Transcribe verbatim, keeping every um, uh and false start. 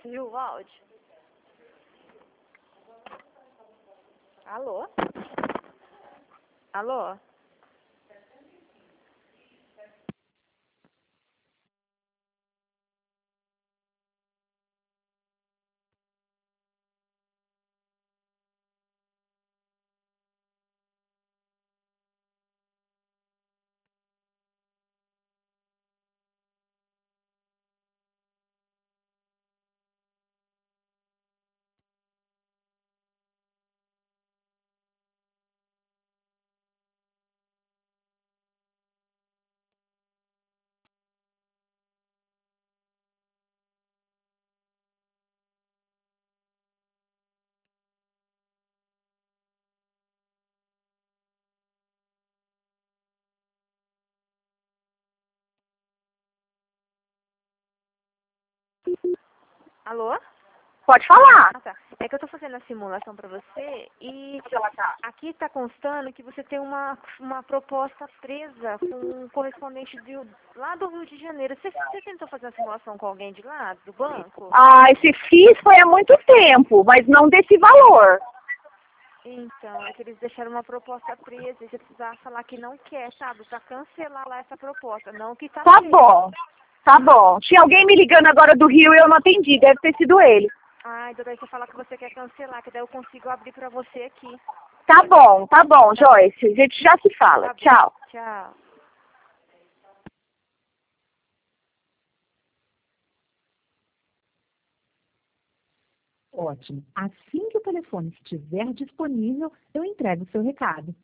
Você viu o áudio? Alô? Alô? Alô? Pode falar. Ah, tá. É que eu tô fazendo a simulação pra você e aqui tá constando que você tem uma, uma proposta presa com um correspondente de, lá do Rio de Janeiro. Você, você tentou fazer uma simulação com alguém de lá, do banco? Ah, esse fiz foi há muito tempo, mas não desse valor. Então, é que eles deixaram uma proposta presa e você precisava falar que não quer, sabe? Pra cancelar lá essa proposta, não que tá Tá presa. bom, tá bom. Tinha alguém me ligando agora do Rio e eu não atendi, deve ter sido ele. Ah, então daí você fala que você quer cancelar, que daí eu consigo abrir pra você aqui. Tá bom, tá bom, Joyce. A gente já se fala. Tá bom. Tchau. Tchau. Ótimo. Assim que o telefone estiver disponível, eu entrego o seu recado.